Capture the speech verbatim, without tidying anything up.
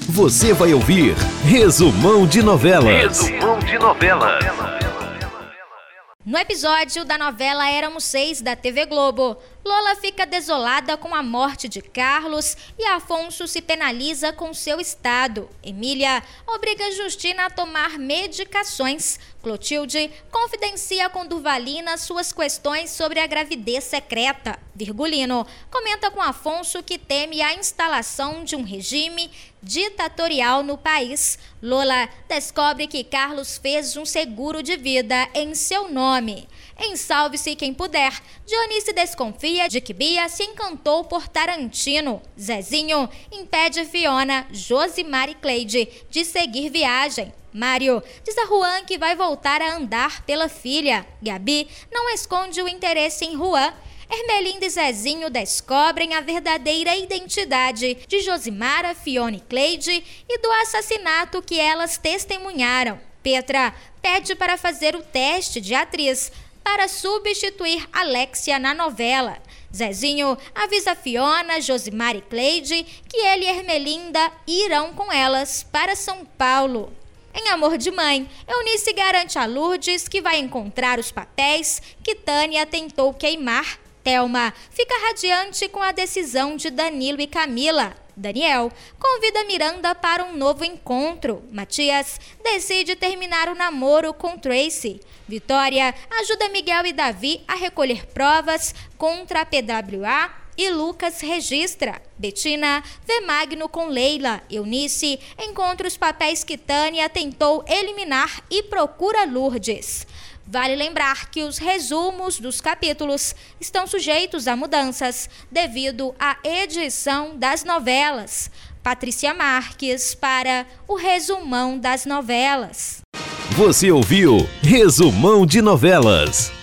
Você vai ouvir Resumão de Novelas. Resumão de Novelas. No episódio da novela Éramos Seis da T V Globo, Lola fica desolada com a morte de Carlos e Afonso se penaliza com seu estado. Emília obriga Justina a tomar medicações. Clotilde confidencia com Durvalina suas questões sobre a gravidez secreta. Virgulino comenta com Afonso que teme a instalação de um regime ditatorial no país. Lola descobre que Carlos fez um seguro de vida em seu nome. Em Salve-se Quem Puder, Dionice desconfia de que Bia se encantou por Tarantino. Zezinho impede Fiona, Josimar e Cleide de seguir viagem. Mário diz a Juan que vai voltar a andar pela filha. Gabi não esconde o interesse em Juan. Ermelinda e Zezinho descobrem a verdadeira identidade de Josimara, Fiona e Cleide e do assassinato que elas testemunharam. Petra pede para fazer o teste de atriz para substituir Alexia na novela. Zezinho avisa Fiona, Josimar e Cleide que ele e Ermelinda irão com elas para São Paulo. Em Amor de Mãe, Eunice garante a Lourdes que vai encontrar os papéis que Tânia tentou queimar. Thelma fica radiante com a decisão de Danilo e Camila. Daniel convida Miranda para um novo encontro. Matias decide terminar o namoro com Tracy. Vitória ajuda Miguel e Davi a recolher provas contra a P W A e Lucas registra. Betina vê Magno com Leila. Eunice encontra os papéis que Tânia tentou eliminar e procura Lourdes. Vale lembrar que os resumos dos capítulos estão sujeitos a mudanças devido à edição das novelas. Patrícia Marques para o Resumão das Novelas. Você ouviu Resumão de Novelas.